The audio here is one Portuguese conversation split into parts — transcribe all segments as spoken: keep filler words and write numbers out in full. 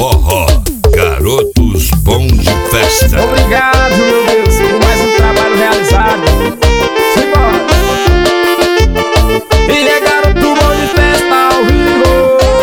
forró, garotos bom de festa. Obrigado, meu Deus, por mais um trabalho realizado. Simbora! E é garoto bom de festa ao vivo.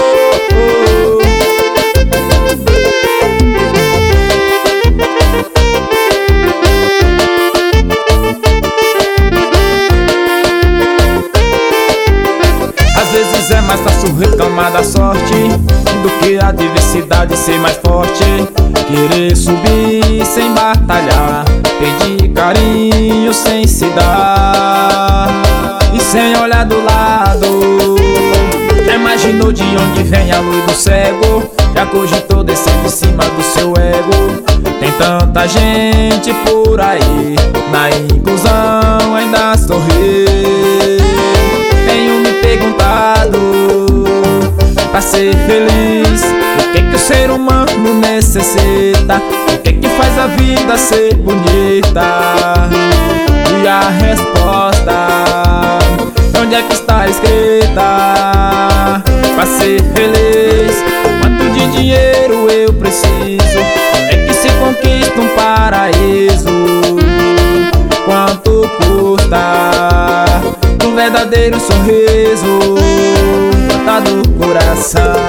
Às vezes é mais fácil reclamar da sorte do que a adversidade ser mais forte. Querer subir sem batalhar, pedir carinho sem se dar e sem olhar do lado. Já imaginou de onde vem a luz do cego? Já cogitou descer de cima do seu ego? Tem tanta gente por aí, na inclusão ainda sorrir. Tenho me perguntado, pra ser feliz, o que que o ser humano necessita? O que que faz a vida ser bonita? E a resposta, onde é que está escrita? Pra ser feliz, quanto de dinheiro eu preciso? Onde é que se conquista um paraíso? Quanto custa um verdadeiro sorriso brotado do coração?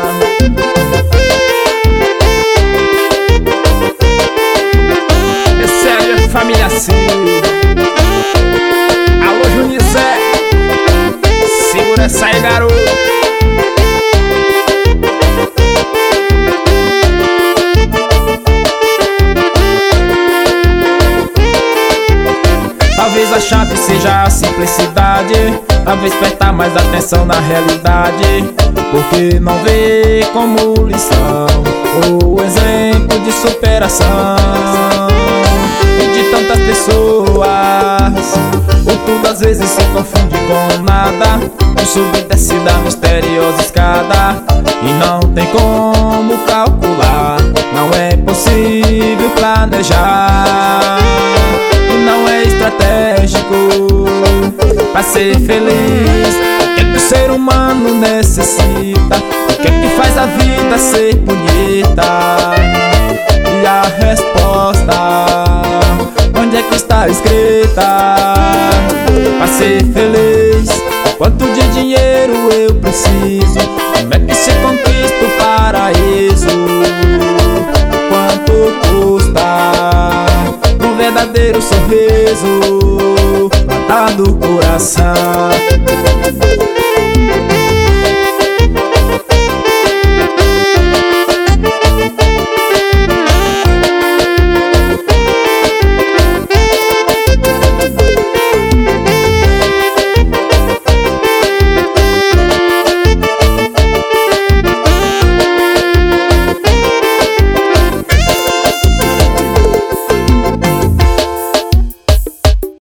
Recebe a família Silva. Alô, Junizé, segura essa aí, garoto. Talvez a chave seja a simplicidade, talvez prestar mais atenção na realidade, porque não vê como lição o exemplo de superação. E de tantas pessoas, o tudo às vezes se confunde com nada. O sub e desce da misteriosa escada e não tem como calcular. Não é possível planejar, não é estratégico pra ser feliz. O que que o ser humano necessita? O que que faz a vida ser bonita? E a resposta, onde é que está escrita? Pra ser feliz, quanto de dinheiro eu preciso?